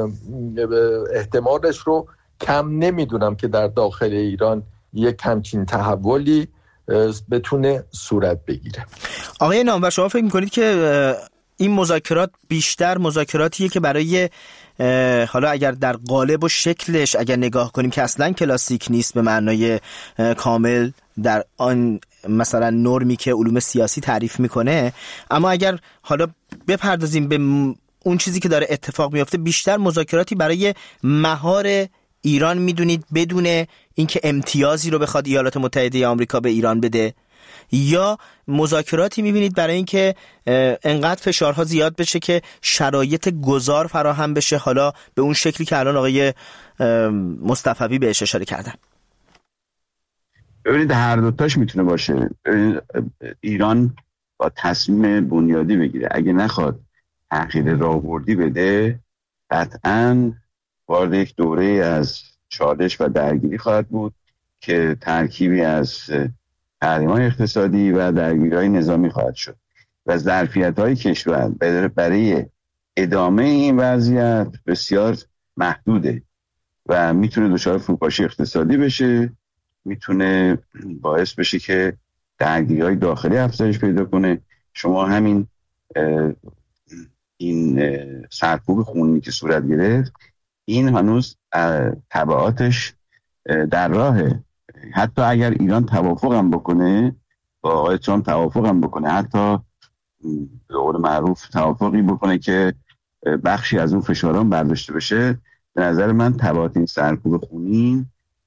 احتمالش رو کم نمیدونم که در داخل ایران یک همچین تحولی بتونه صورت بگیره. آقای نامور، شما فکر میکنید که این مذاکرات بیشتر مذاکراتیه که برای حالا اگر در قالب و شکلش اگر نگاه کنیم که اصلا کلاسیک نیست به معنای کامل در آن مثلا نرمی که علوم سیاسی تعریف میکنه، اما اگر حالا بپردازیم به اون چیزی که داره اتفاق میفته، بیشتر مذاکراتی برای مهار ایران میدونید بدون اینکه امتیازی رو بخواد ایالات متحده آمریکا به ایران بده، یا مذاکراتی میبینید برای اینکه انقدر فشارها زیاد بشه که شرایط گذار فراهم بشه، حالا به اون شکلی که الان آقای مصطفی بهش اشاره کردن؟ ببینید هر دوتاش میتونه باشه. ایران با تصمیم بنیادی بگیره، اگه نخواد تغییر راهبردی بده قطعاً وارد یک دوره از چالش و درگیری خواهد بود که ترکیبی از تحریم‌های اقتصادی و درگیری‌های نظامی خواهد شد و ظرفیت‌های کشور برای ادامه این وضعیت بسیار محدوده و میتونه دچار فروپاشی اقتصادی بشه، میتونه باعث بشه که درگیری‌های داخلی افزایش پیدا کنه. شما همین این سرکوب خونی که صورت گرفت، این هنوز تبعاتش در راهه. حتی اگر ایران توافق هم بکنه با آقای ترامپ، توافق هم بکنه، حتی به قول معروف توافقی بکنه که بخشی از اون فشاران برداشته بشه، به نظر من تبعات این سرکوب خونین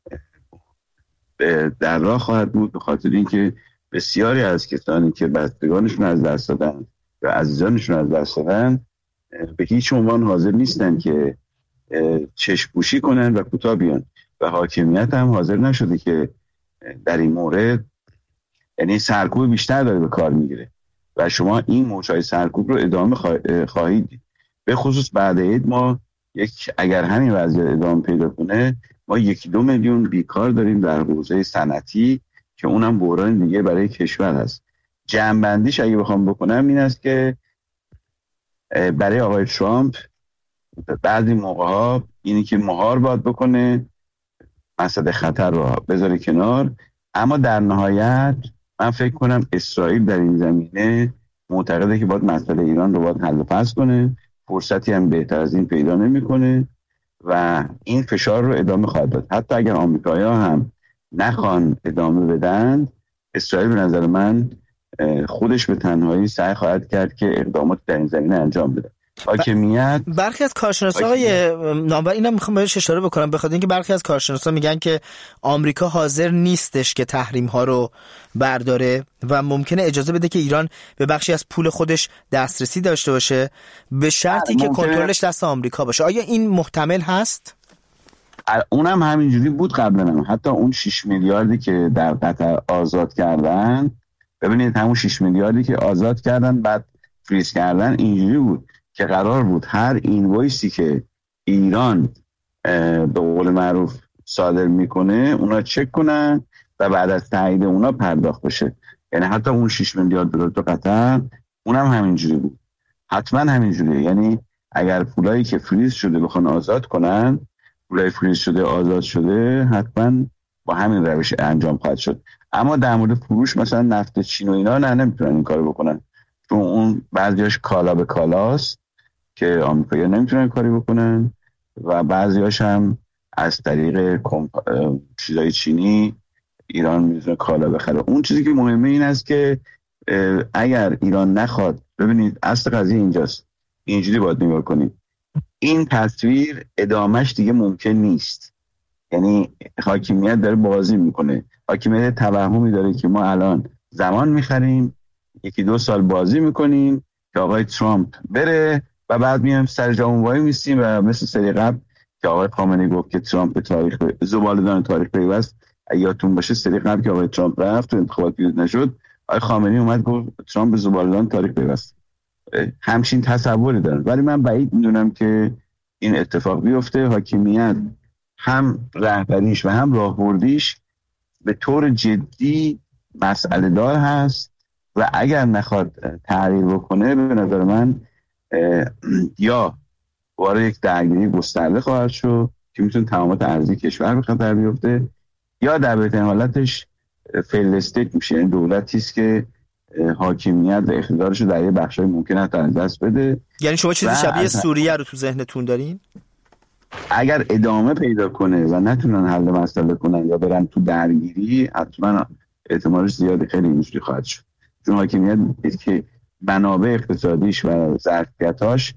در راه خواهد بود، به خاطر اینکه بسیاری از کسانی که بستگانشون از دست دادن و عزیزانشون از دست دادن به هیچ عنوان حاضر نیستن که چشم پوشی کنن و کوتاه بیان و حاکمیت هم حاضر نشده که در این مورد، یعنی سرکوب بیشتر داره به کار میگیره و شما این موجهای سرکوب رو ادامه خواهید دید. به خصوص بعد عید ما یک اگر همین وضعیت ادامه پیدا کنه، ما یکی دو میلیون بیکار داریم در حوزه صنعتی که اونم بحران دیگه برای کشور هست. جمع‌بندیش اگه بخوام بکنم این است که برای آقای ترامپ بعضی موقع‌ها اینی که مهار باید بکنه، مسئله خطر رو بذاره کنار، اما در نهایت من فکر کنم اسرائیل در این زمینه معتقده که باید مسئله ایران رو باید حل و فصل کنه، فرصتی هم بهتر از این پیدا نمی‌کنه و این فشار رو ادامه خواهد داد. حتی اگر آمریکایی‌ها هم نخوان ادامه بدن، اسرائیل به نظر من خودش به تنهایی سعی خواهد کرد که اقدامات در این زمینه انجام بده. حاکمیت. برخی از کارشناسا های نامور اینم میخوام بهش اشاره بکنم، بخاطر اینکه برخی از کارشناسا میگن که آمریکا حاضر نیستش که تحریم ها رو برداره و ممکنه اجازه بده که ایران به بخشی از پول خودش دسترسی داشته باشه به شرطی که کنترلش دست آمریکا باشه. آیا این محتمل هست؟ اونم همینجوری بود قبلا، حتی اون شش میلیاردی که در قطر آزاد کردن، ببینید همون شش میلیاردی که آزاد کردن بعد فریز کردن، اینجوری بود که قرار بود هر اینوایسی که ایران به قول معروف صادر میکنه اونا چک کنن و بعد از تایید اونا پرداخت بشه. یعنی حتی اون شش میلیارد دلار تو قطر اونم همینجوری بود، حتما همینجوریه. یعنی اگر پولایی که فریز شده بخوان آزاد کنن، پولای فریز شده آزاد شده، حتما با همین روش انجام خواهد شد. اما در مورد فروش مثلا نفت چین و اینا نه، نمیتونن این کارو بکنن، چون اون بعضیاش کالا به کالاست که آمریکایی‌ها نمیتونن کاری بکنن و بعضیاش هم از طریق کمپ... چیزای چینی ایران میتونه کالا بخره. اون چیزی که مهمه این است که اگر ایران نخواد، ببینید اصل قضیه اینجاست، اینجوری باید نگاه کنید، این تصویر ادامهش دیگه ممکن نیست. یعنی حاکمیت داره بازی میکنه، حاکمیت توهمی داره که ما الان زمان میخریم، یکی دو سال بازی میکنیم که آقای ترامپ بره و بعد میایم سر جامون وای میستیم و مثل سری قبل که آقای خامنه‌ای گفت که ترامپ تاریخ زباله‌دان تاریخ پیوست، یادتون باشه سری قبل که آقای ترامپ رفت و انتخابات پیروز نشد، آقای خامنه‌ای اومد گفت ترامپ زباله‌دان تاریخ پیوست. همچین تصوری دارن، ولی من بعید میدونم که این اتفاق بیفته. حاکمیت هم رهبریش و هم راهبردیش به طور جدی مسئله دار هست و اگر نخواد تغییر بکنه به نظر من یا وارد یک درگیری گسترده خواهد شد که میتونه تمامات ارضی کشور به خطر بیفته، یا در بهترین حالتش فیل استیت میشه، یعنی دولتی است که حاکمیت و اقتدارش رو در یه بخشای ممکنه از دست بده. یعنی شما چیزی شبیه سوریه رو تو ذهنتون دارین؟ اگر ادامه پیدا کنه و نتونن حل مسئله کنن یا برن تو درگیری، حتما احتمالش زیاده خیلی اینجوری خواهد شد، چون حاکمیت که منابع اقتصادیش و ظرفیتاش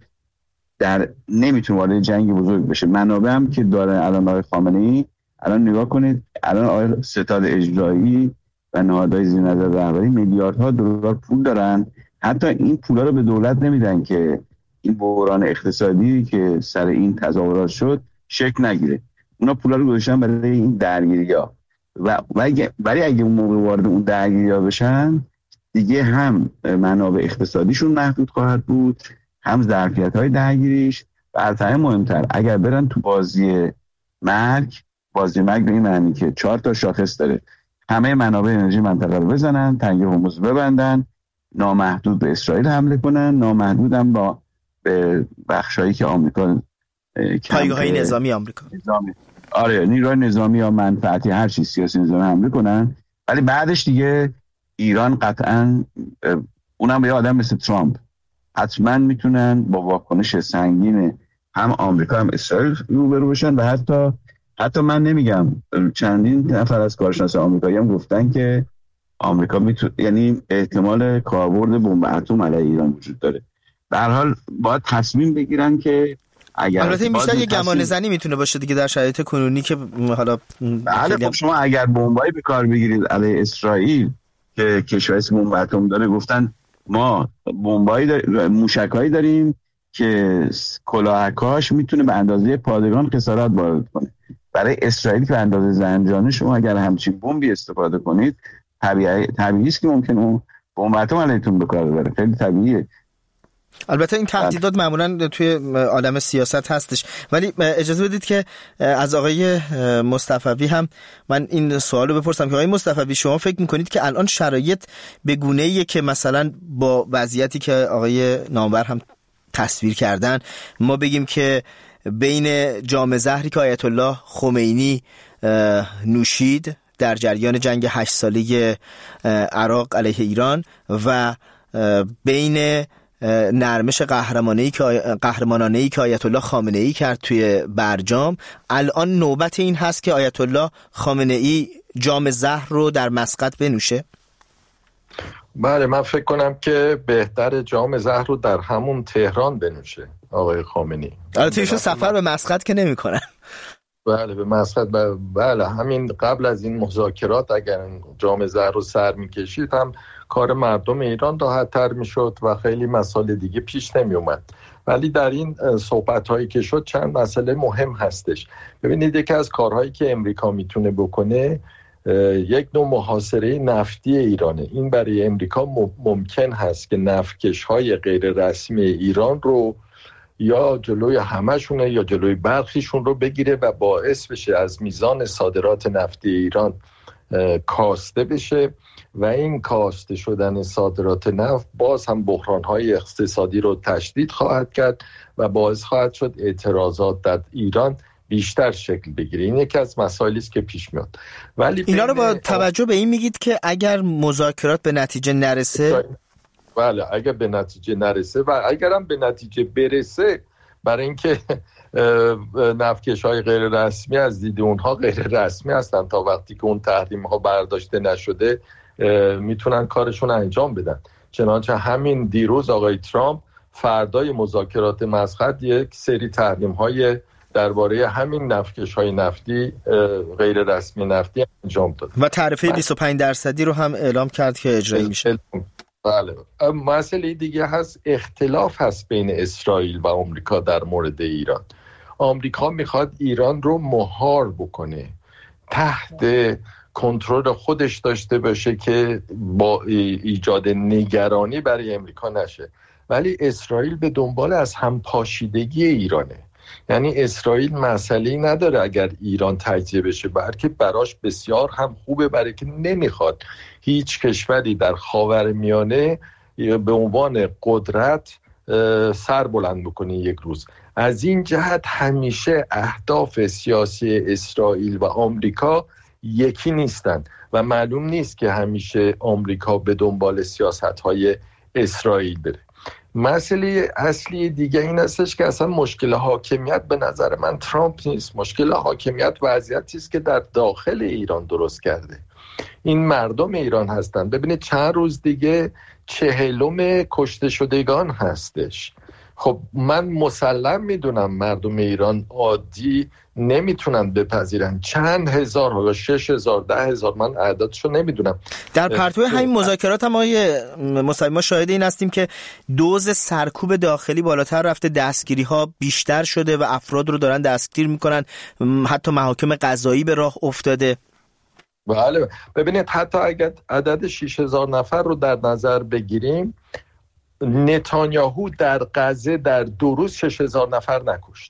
در نمیتونه وارد جنگ بزرگ بشه. منابع هم که داره الان آقای خامنه‌ای، الان نگاه کنید الان آقای ستاد اجرایی و نهادهای زیر نظر رهبری میلیاردها دلار پول دارن، حتی این پولا رو به دولت نمیدن که این بحران اقتصادی که سر این تظاهرات شد شکل نگیره. اونا پولا رو گذاشتن برای این درگیری‌ها و ولی اگه اون موقع وارد اون درگیری‌ها بشن دیگه هم منابع اقتصادیشون محدود خواهد بود، هم ظرفیت‌های درگیریش، و از همه مهمتر اگر برن تو بازی مرگ، بازی مرگ به این معنی که چهار تا شاخص داره، همه منابع انرژی منطقه رو بزنن، تنگه هرمز ببندن، نامحدود به اسرائیل حمله کنن، نامحدود هم با به بخشایی که آمریکا پایگاه‌های نظامی آمریکا نظامی آره نیروی نظامی یا منفعتی هر چیز سیاسی نظامی حمله کنن. ولی بعدش دیگه ایران قطعاً اونم به یه آدم مثل ترامپ حتما میتونن با واکنش سنگین هم آمریکا هم اسرائیل روبرو بشن و حتی حتی من نمیگم چندین نفر از کارشناس آمریکایی هم گفتن که آمریکا میتونه، یعنی احتمال کاربرد بمب اتم علیه ایران وجود داره. به هر حال باید تصمیم بگیرن که اگر البته بیشتر یه گمان زنی میتونه باشه دیگه در شرایط کنونی که حالا بله خب شما اگر بمبایی به کار بگیرید علیه اسرائیل که کشوری بمب اتم داره، گفتن ما بمبایی داریم، موشکایی داریم که کلاهکاش میتونه به اندازه پادگان خسارات وارد کنه. برای اسرائیل که به اندازه زنجانه شما اگر همچین بمبی استفاده کنید، طبیعی طبیعی است که ممکن اون بمب اتم علیتون به کار ببره، خیلی طبیعیه. البته این تهدیدات معمولا توی عالم سیاست هستش، ولی اجازه بدید که از آقای مصطفوی هم من این سوالو بپرسم که آقای مصطفوی شما فکر میکنید که الان شرایط به گونه‌ایه که مثلا با وضعیتی که آقای نامور هم تصویر کردن ما بگیم که بین جام زهری که آیت الله خمینی نوشید در جریان جنگ هشت ساله عراق علیه ایران و بین نرمش قهرمانه‌ای که قهرمانانه‌ای که آیت الله خامنه‌ای کرد توی برجام، الان نوبت این هست که آیت الله خامنه‌ای جام زهر رو در مسقط بنوشه؟ بله، من فکر کنم که بهتر جام زهر رو در همون تهران بنوشه آقای خامنه‌ای. البته ایشون سفر به مسقط که نمی کنن. بله به مسقط. بله همین قبل از این مذاکرات اگر جام زهر رو سر میکشید هم کار مردم ایران راحت تر میشد و خیلی مسائل دیگه پیش نمی اومد. ولی در این صحبت هایی که شد چند مسئله مهم هستش. ببینید یکی از کارهایی که امریکا میتونه بکنه یک نوع محاصره نفتی ایرانه. این برای امریکا ممکن هست که نفتکش های غیر رسمی ایران رو یا جلوی همشونه یا جلوی برخیشون رو بگیره و باعث بشه از میزان صادرات نفتی ایران کاسته بشه و این کاسته شدن صادرات نفت باز هم بحران‌های اقتصادی رو تشدید خواهد کرد و باعث خواهد شد اعتراضات در ایران بیشتر شکل بگیره. این یکی از مسائلی است که پیش میاد. ولی اینا رو با توجه به این میگید که اگر مذاکرات به نتیجه نرسه، بله اگر به نتیجه نرسه و اگرم به نتیجه برسه، برای اینکه نفتکش‌های غیر رسمی از دید اونها غیر رسمی هستن تا وقتی که اون تحریم‌ها برداشته نشده میتونن کارشون انجام بدن. چنانچه همین دیروز آقای ترامپ فردای مذاکرات مسقط یک سری تحریم‌های درباره همین نفتکش‌های نفتی غیر رسمی نفتی انجام داد و تعرفه بیست و پنج درصدی رو هم اعلام کرد که اجرایی میشه. بله. مسئله دیگه هست، اختلاف هست بین اسرائیل و آمریکا در مورد ایران. آمریکا میخواد ایران رو مهار بکنه، تحت کنترل خودش داشته باشه که با ایجاد نگرانی برای امریکا نشه، ولی اسرائیل به دنبال از همپاشیدگی ایرانه. یعنی اسرائیل مسئله‌ای نداره اگر ایران تجزیه بشه، بلکه براش بسیار هم خوبه، برای که نمیخواد هیچ کشوری در خاورمیانه به عنوان قدرت سر بلند بکنه یک روز. از این جهت همیشه اهداف سیاسی اسرائیل و آمریکا یکی نیستن و معلوم نیست که همیشه آمریکا به دنبال سیاست‌های اسرائیل بره. مسئله اصلی دیگه این هستش که اصلا مشکل حاکمیت به نظر من ترامپ نیست. مشکل حاکمیت وضعیتی است که در داخل ایران درست کرده. این مردم ایران هستن. ببینید چند روز دیگه چهلم کشته شدگان هستش. خب من مسلم میدونم مردم ایران عادی نمیتونن بپذیرن چند هزار، حالا شش هزار، ده هزار، من اعدادشو نمیدونم. در پرتو همین مذاکرات هم آقای مصطفی ما شاهد این هستیم که دوز سرکوب داخلی بالاتر رفته، دستگیری ها بیشتر شده و افراد رو دارن دستگیر میکنن، حتی محاکم قضایی به راه افتاده. بله ببینید حتی اگر عدد شش هزار نفر رو در نظر بگیریم، نتانیاهو در غزه در دو روز شش هزار نفر نکشت،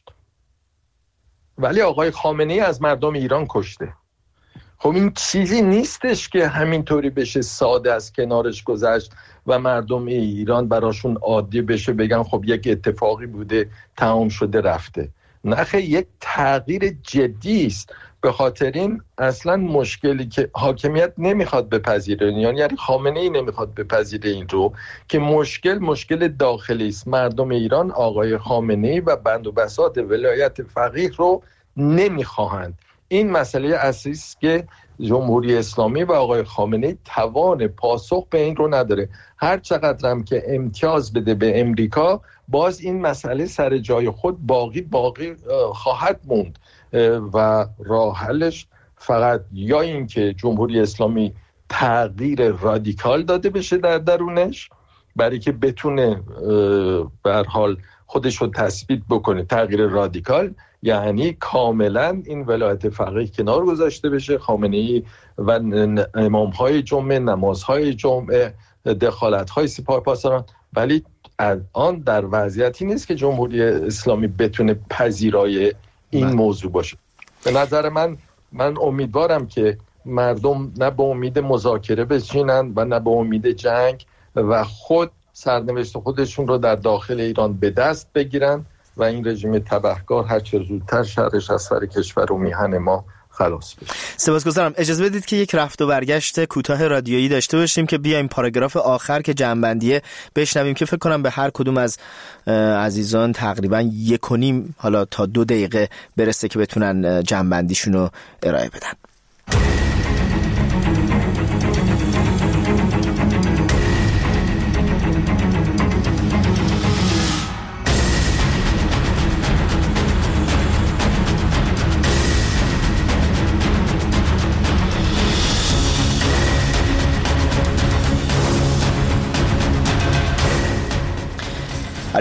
ولی آقای خامنه‌ای از مردم ایران کشته. خب این چیزی نیستش که همینطوری بشه ساده از کنارش گذشت و مردم ایران براشون عادی بشه بگن خب یک اتفاقی بوده تمام شده رفته. نه، یک تغییر جدی است. به خاطر این اصلا مشکلی که حاکمیت نمیخواد بپذیره، یعنی خامنه‌ای نمیخواد بپذیره این رو، که مشکل مشکل داخلی است. مردم ایران آقای خامنه‌ای و بند و بساط ولایت فقیه رو نمیخواهند. این مسئله اصلی است که جمهوری اسلامی و آقای خامنه‌ای توان پاسخ به این رو نداره. هر چقدر هم که امتیاز بده به امریکا، باز این مسئله سر جای خود باقی باقی خواهد موند و راه حلش فقط یا این که جمهوری اسلامی تغییر رادیکال داده بشه در درونش برای که بتونه به هر حال خودش رو تثبیت بکنه. تغییر رادیکال یعنی کاملا این ولایت فقیه کنار گذاشته بشه، خامنه‌ای و امام‌های جمعه، نمازهای جمعه، دخالت‌های سپاهپاسداران، ولی الان در وضعیتی نیست که جمهوری اسلامی بتونه پذیرای این من. موضوع باشه. به نظر من من امیدوارم که مردم نه به امید مذاکره بشینن و نه به امید جنگ و خود سرنوشت خودشون رو در داخل ایران به دست بگیرن و این رژیم تبهکار هر چه زودتر شرش از سر کشور و میهن ما خلاص بشه. سپاسگزارم. اجازه بدید که یک رفت و برگشت کوتاه رادیویی داشته باشیم که بیایم پاراگراف آخر که جنبندیه بشنویم که فکر کنم به هر کدوم از عزیزان تقریبا یک و نیم حالا تا دو دقیقه برسه که بتونن جنبندیشون رو ارائه بدن.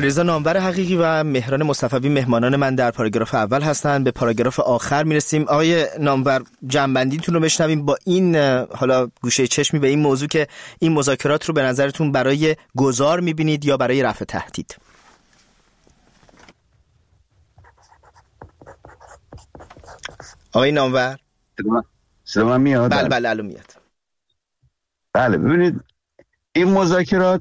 علیرضا نامور حقیقی و مهران مصطفی مهمانان من در پاراگراف اول هستند. به پاراگراف آخر میرسیم. آقای نامور، جنبندیتون رو بشنویم با این حالا گوشه چشمی به این موضوع که این مذاکرات رو به نظرتون برای گذار میبینید یا برای رفع تهدید؟ آقای نامور سلام میاد؟ بله بله الان میاد. بله ببینید این مذاکرات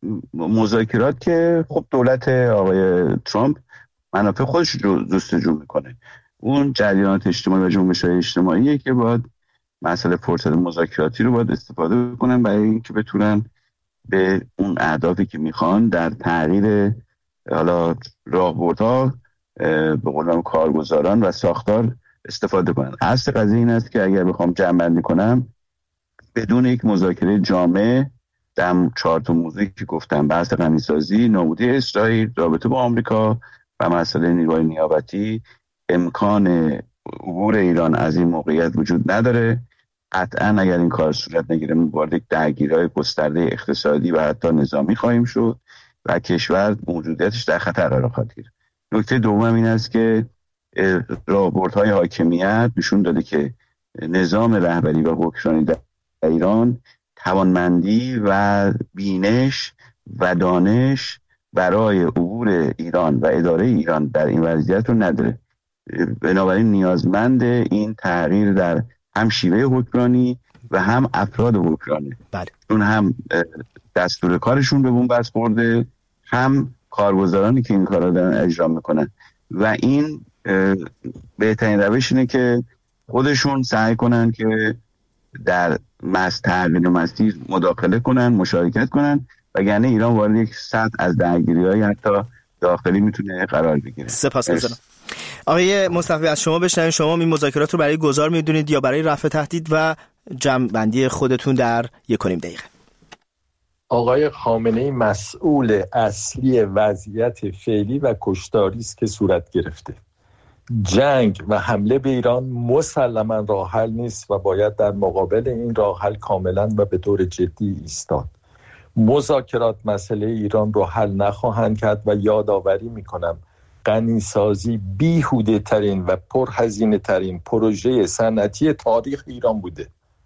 مذاکرات که خب دولت آقای ترامپ منافع خودش رو جستجو میکنه. اون جریانات اجتماعی و جنبش‌های اجتماعیه که باید مسئله فرصت مذاکراتی رو باید استفاده کنن برای اینکه بتونن به اون اهدافی که میخوان در تغییر حالا راهبردها به قول کارگزاران و ساختار استفاده کنن. اصل قضیه این است که اگر بخوام جمع کنم، بدون یک مذاکره جامع در چهار تا موضوعی که گفتم، بحث غنیسازی، نابودی اسرائیل، رابطه با آمریکا و مسئله نیروهای نیابتی، امکان عبور ایران از این موقعیت وجود نداره. قطعا اگر این کار صورت نگیره وارد یک درگیری‌های گسترده اقتصادی و حتی نظامی خواهیم شد و کشور موجودیتش در خطر قرار خواهد گرفت. نکته دوم این است که راهبردهای حاکمیت نشون داده که نظام رهبری و حکمرانی در ایران توانمندی و بینش و دانش برای عبور ایران و اداره ایران در این وضعیت رو نداره. بنابراین نیازمند این تغییر در هم شیوه حکمرانی و هم افراد حکمرانی. بله. چون هم دستور کارشون به بنبست خورده، هم کارگزارانی که این کارا دارن اجرا میکنن و این بهترین روش اینه که خودشون سعی کنن که در تغییر مسیر مداخله کنن، مشارکت کنن، وگرنه ایران وارد یک سطح از درگیری‌های حتی داخلی میتونه قرار بگیره. سپاسگزارم. آقای مصطفی از شما بشنویم، شما این مذاکرات رو برای گذار میدونید یا برای رفع تهدید و جمع‌بندی خودتون در یک و نیم دقیقه؟ آقای خامنه‌ای مسئول اصلی وضعیت فعلی و کشتاری است که صورت گرفته. جنگ و حمله به ایران مسلماً راه حل نیست و باید در مقابل این راه حل کاملاً و به طور جدی ایستاد. مذاکرات مسئله ایران رو حل نخواهند کرد و یادآوری میکنم غنیسازی بیهوده ترین و پرهزینه ترین پروژه صنعتی تاریخ ایران بوده.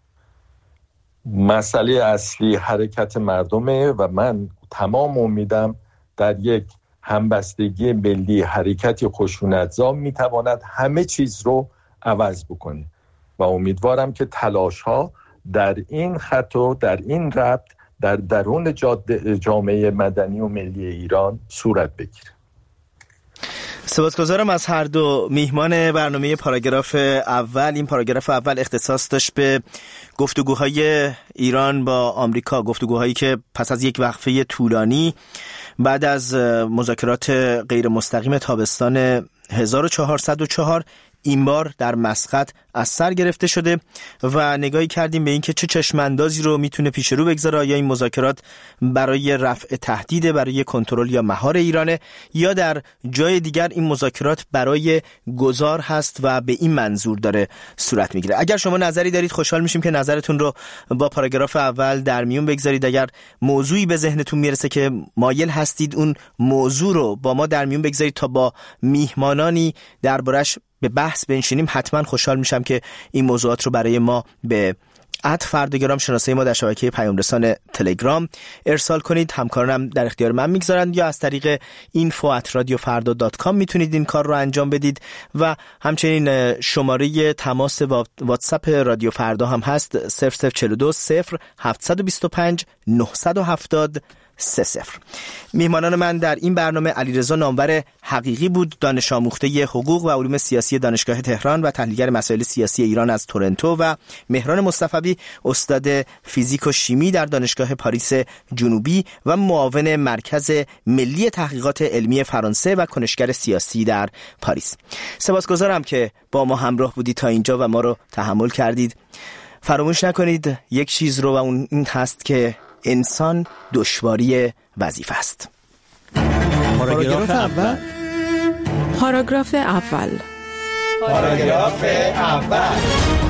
مسئله اصلی حرکت مردمه و من تمام امیدم در یک همبستگی ملی، حرکتی خشونت‌زا میتواند همه چیز رو عوض بکنه و امیدوارم که تلاش‌ها در این خط و در این ربط در درون جامعه مدنی و ملی ایران صورت بگیره. سپاسگزارم از هر دو میهمان برنامه پاراگراف اول. این پاراگراف اول اختصاص داشت به گفتگوهای ایران با آمریکا، گفتگوهایی که پس از یک وقفه طولانی بعد از مذاکرات غیر مستقیم تابستان هزار و چهارصد و چهار این بار در مسقط از سر گرفته شده و نگاهی کردیم به اینکه چه چشماندازی رو میتونه پیش رو بگذاره. آیا این مذاکرات برای رفع تهدید، برای کنترل یا مهار ایرانه، یا در جای دیگر این مذاکرات برای گذار هست و به این منظور داره صورت میگیره. اگر شما نظری دارید خوشحال میشیم که نظرتون رو با پاراگراف اول در میون بگذارید. اگر موضوعی به ذهنتون میرسه که مایل هستید اون موضوع رو با ما در میون بگذارید تا با میهمانانی دربارش به بحث بنشینیم، حتما خوشحال میشم که این موضوعات رو برای ما به ات فردگرام شناسه ما در شبکه پیام رسان تلگرام ارسال کنید. همکارانم در اختیار من میگذارند، یا از طریق اینفو ات رادیو فردا دات کام میتونید این کار رو انجام بدید و همچنین شماره تماس واتساپ رادیو فردا هم هست صفر صفر چهل و دو صفر هفتصد و بیست و پنج نهصد و هفتاد سه صفر. میهمانان من در این برنامه علیرضا نامور حقیقی بود، دانش آموخته حقوق و علوم سیاسی دانشگاه تهران و تحلیلگر مسائل سیاسی ایران از تورنتو، و مهران مصطفی استاد فیزیک و شیمی در دانشگاه پاریس جنوبی و معاون مرکز ملی تحقیقات علمی فرانسه و کنشگر سیاسی در پاریس. سپاسگزارم که با ما همراه بودید تا اینجا و ما رو تحمل کردید. فراموش نکنید یک چیز رو، و اون این هست که انسان دشواری وظیفه است. پاراگراف اول پاراگراف اول پاراگراف اول